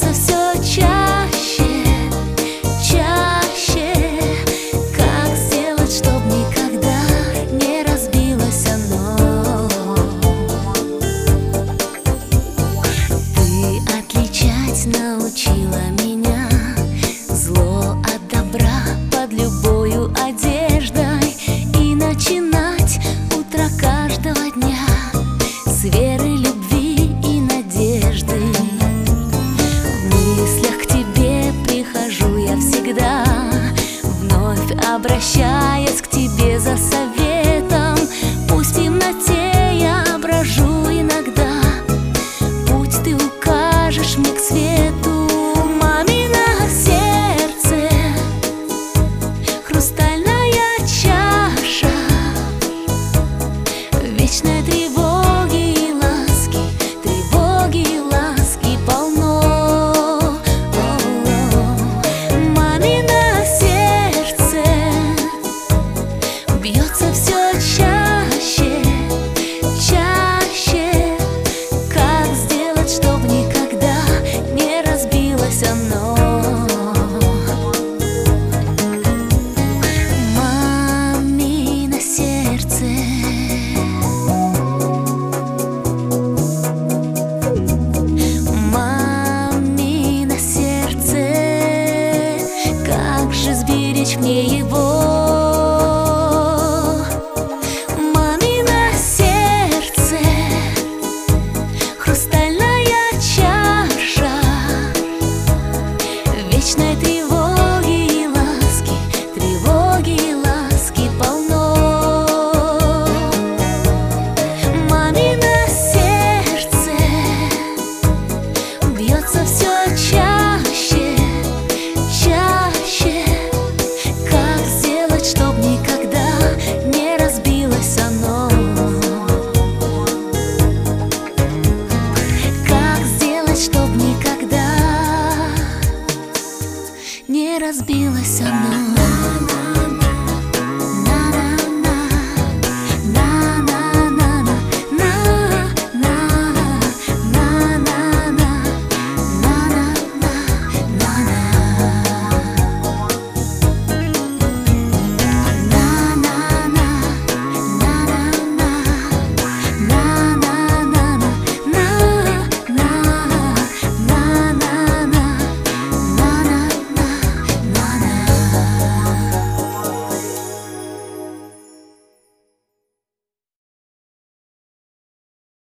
бьется все чаще, чаще. Как сделать, чтоб никогда не разбилось оно? Ты отличать научила меня зло от добра под любою одеждой, и начинать утро каждого дня с веры, любви и надежды. В мыслях к тебе прихожу я всегда, вновь обращаясь к тебе за советом. Пусть в темноте я брожу иногда, путь ты укажешь мне к свету. Мамино сердце, хрустальная чаша вечной тревоги и ласки, тревоги и ласки полно. Мамино сердце бьется все чаще, чаще. Как сделать, чтоб никогда не разбилось оно? Мамино сердце, мамино сердце, как же сберечь мне его? Мамино сердце, хрустальная чаша вечной тревоги и ласки, тревоги и ласки полно. Мамино сердце бьется все чаще, чаще. Как сделать, чтоб никогда не разбилось оно? Как сделать, чтоб никогда не разбилось оно?